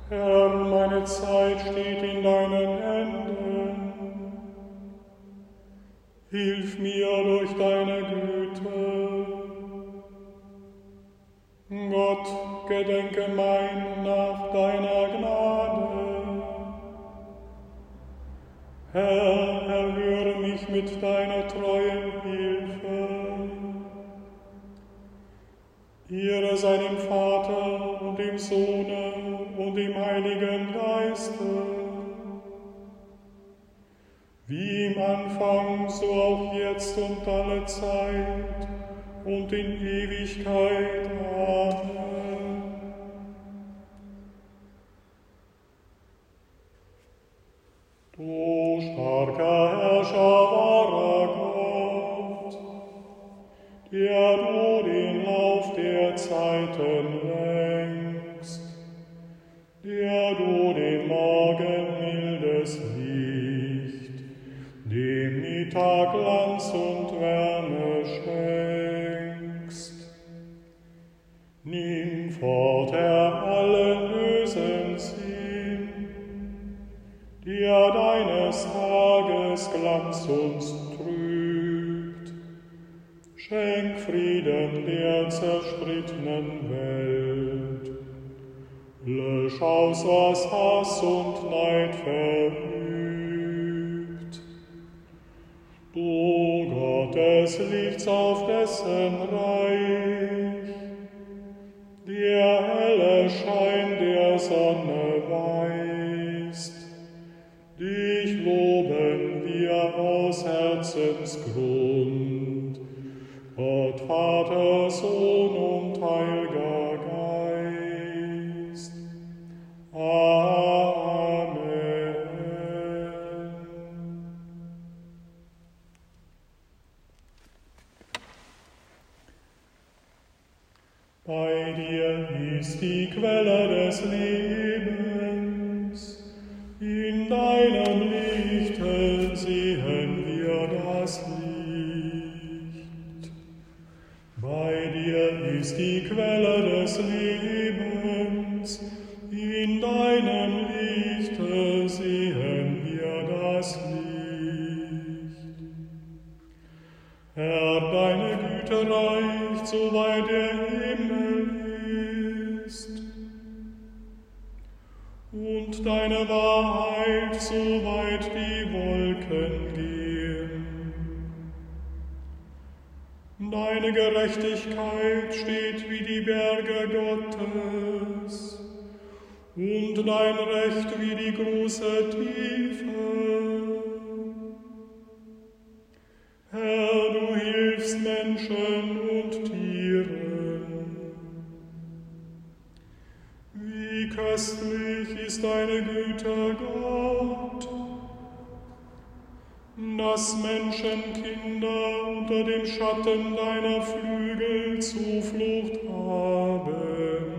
Herr, meine Zeit steht in deinen Händen. Hilf mir durch deine Güte. Gott, gedenke mein nach deiner Gnade. Herr, erhöre mich mit deiner treuen Hilfe. Ehre sei dem Vater und dem Sohne und dem Heiligen Geiste, wie im Anfang, so auch jetzt und alle Zeit und in Ewigkeit. Amen. Du starker Herrscher, wahrer Gott, der du den Lauf der Zeiten lenkst, der du dem Morgen mildes Licht, dem Mittag Glanz und Wärme schenkst. Nimm fort, Herr, allen bösen Sinn, der deines Tages Glanz uns trübt. Schenk Frieden der zerstrittenen Welt. Lösch aus, was Hass und Neid verübt. Du Gott des Lichts, auf dessen Reich der helle Schein der Sonne weist, dich loben wir aus Herzensgrund, Gott, Vater, Sohn und Heiliger Geist. Amen. Bei dir ist die Quelle des Lebens, in deinem Lichte sehen wir das Licht. Bei dir ist die Quelle des Lebens, in deinem Lichte sehen wir das Licht. Herr, deine Güte reicht, soweit der Himmel ist, und deine Wahrheit, soweit die Wolken gehen. Deine Gerechtigkeit steht wie die Berge Gottes, und dein Recht wie die große Tiefe. Herr, du hilfst Menschen und Tieren. Wie köstlich ist deine Güte, Gott, dass Menschenkinder unter dem Schatten deiner Flügel Zuflucht haben.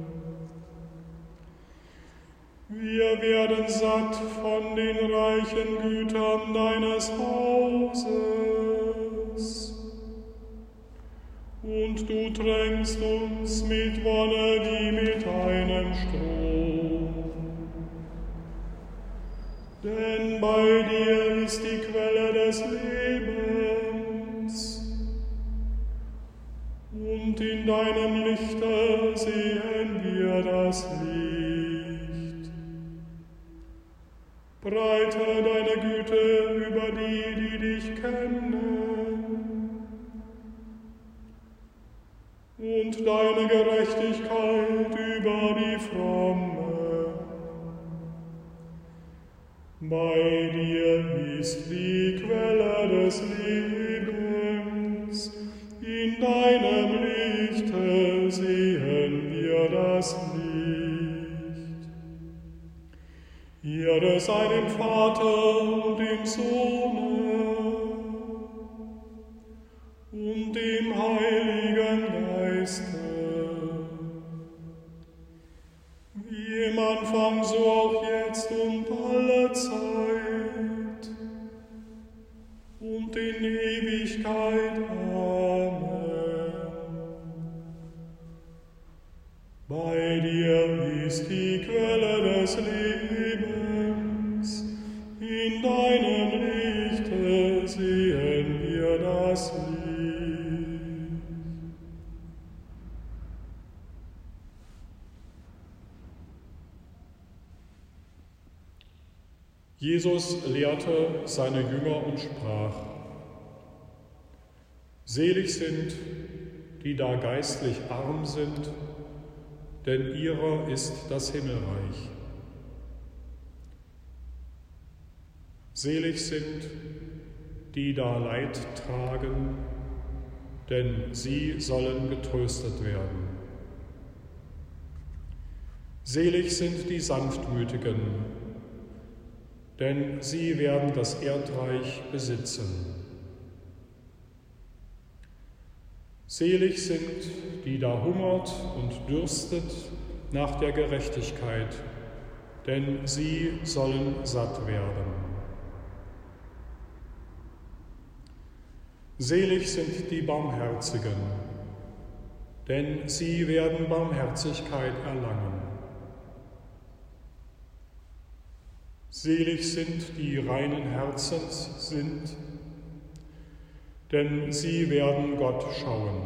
Wir werden satt von den reichen Gütern deines Hauses, und du tränkst uns mit Wonne wie mit einem Strom. Denn bei dir ist die Quelle des Lebens, und in deinem Lichte sehen wir das Licht. Breite deine Güte über die, die dich kennen, und deine Gerechtigkeit über die Frommen. Bei dir ist die Quelle des Lebens, in deinem Lichte sehen wir das Licht. Ehre sei dem Vater und dem Sohne und dem Heiligen Geiste, wie im Anfang, so auch jetzt und alle Zeit und in Ewigkeit. Amen. Bei Bei dir ist die Quelle des Lebens, in deinem Lichte sehen wir das Licht. Jesus lehrte seine Jünger und sprach: Selig sind, die da geistlich arm sind, denn ihrer ist das Himmelreich. Selig sind, die da Leid tragen, denn sie sollen getröstet werden. Selig sind die Sanftmütigen, denn sie werden das Erdreich besitzen. Selig sind, die da hungert und dürstet nach der Gerechtigkeit, denn sie sollen satt werden. Selig sind die Barmherzigen, denn sie werden Barmherzigkeit erlangen. Selig sind die reinen Herzens sind, denn sie werden Gott schauen.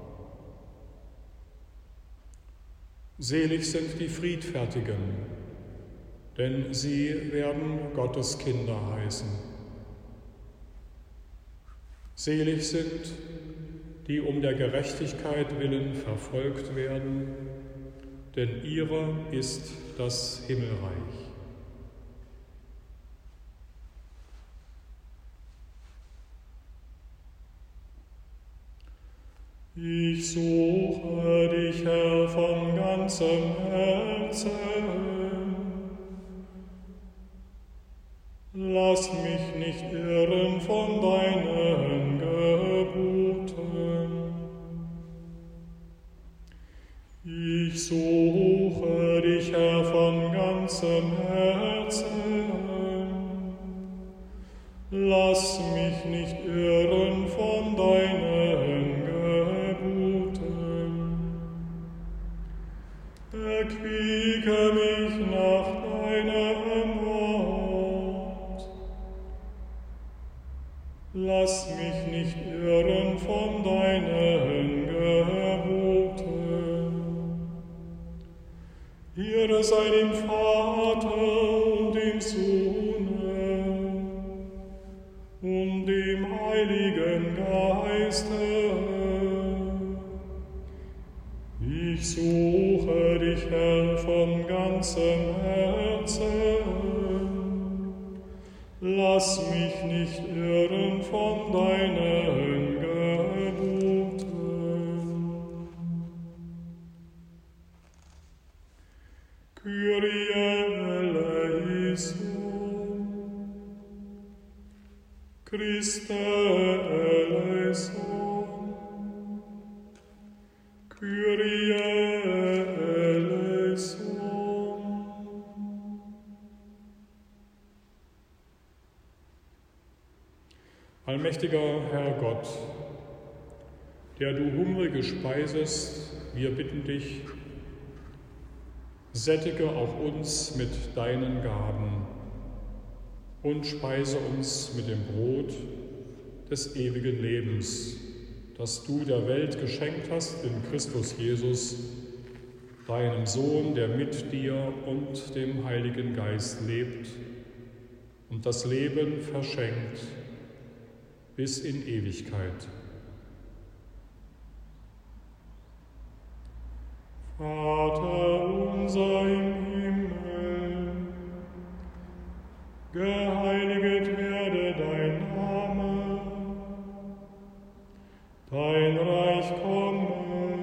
Selig sind die Friedfertigen, denn sie werden Gottes Kinder heißen. Selig sind, die um der Gerechtigkeit willen verfolgt werden, denn ihrer ist das Himmelreich. Ich suche dich, Herr, von ganzem Herzen. Lass mich nicht irren von deinen Geboten. Ich suche dich, Herr, von ganzem Herzen. Lass mich nicht irren von deinen Geboten. Erquicke mich nach deinem Wort. Lass mich nicht irren von deinen Geboten. Ehre sei dem Vater und dem Sohne und dem Heiligen Geiste. Ich suche dich, Herr, von ganzem Herzen. Lass mich nicht irren von deinen Geboten. Kyrie eleison, Christe eleison, Kyrie eleison. Allmächtiger Herr Gott, der du Hungrige speisest, wir bitten dich, sättige auch uns mit deinen Gaben und speise uns mit dem Brot des ewigen Lebens, das du der Welt geschenkt hast in Christus Jesus, deinem Sohn, der mit dir und dem Heiligen Geist lebt und das Leben verschenkt bis in Ewigkeit. Vater unser im Himmel, geheiliget werde dein Name, dein Reich komme,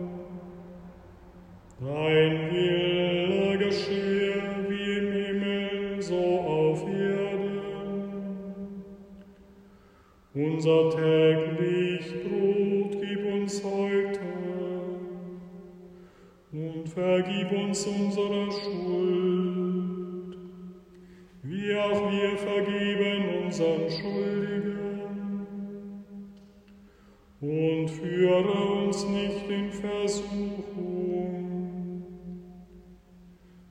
dein Wille geschehe wie im Himmel, so auf Erden. Unser täglich Brot gib uns heute und vergib uns unsere Schuld, wie auch wir vergeben unseren Schuldigen. Und führe uns nicht in Versuchung,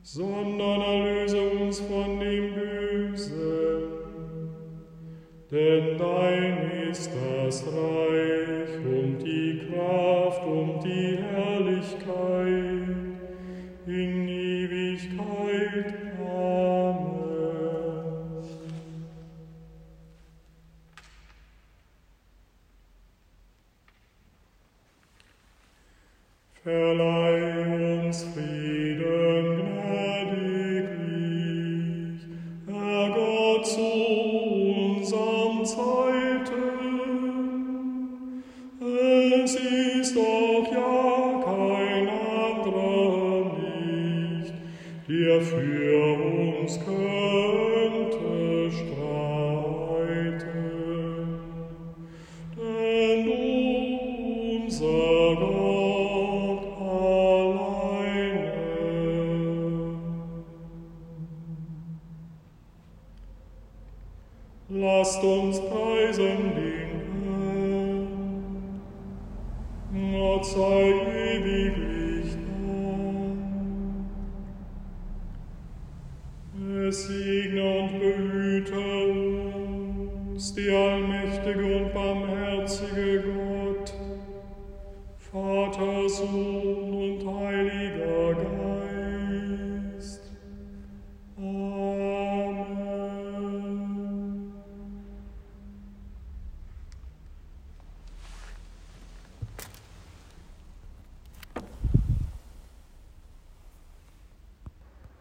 sondern erlöse uns von dem Bösen. Denn dein ist das Reich und die Kraft und die Herrlichkeit in Ewigkeit. Amen. Verleih uns Frieden gnädiglich, Herr Gott, zu unseren Zeiten. Es ist doch ja kein anderer nicht, der für uns könnte streiten. Denn du, unser Gott alleine. Lasst uns preisen den Herrn. Gott sei ewiglich Dank. Es segne und behüte uns, der allmächtige und barmherzige Gott, Vater, Sohn